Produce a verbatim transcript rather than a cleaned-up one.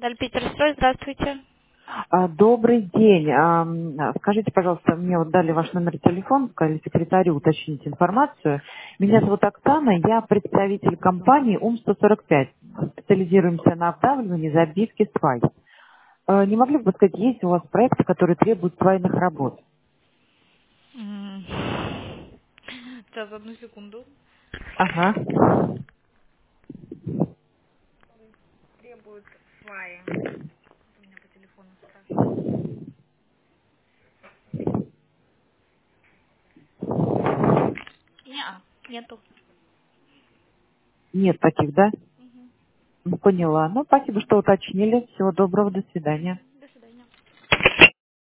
Дальпетерстрой, здравствуйте. А, Добрый день. Ам, Скажите, пожалуйста, мне вот дали ваш номер телефона, сказали секретарю уточнить информацию. Меня зовут Оксана, я представитель компании ум сто сорок пять. Специализируемся на обдавливании, забивке свай. Э, Не могли бы вы сказать, есть у вас проекты, которые требуют свайных работ? М. Сейчас, одну секунду. Ага. Требуют сваи. У меня по телефону спрашивают. Неа, нету. Нет таких, да? Мгм. Ну, поняла. Ну, спасибо, что уточнили. Всего доброго, до свидания.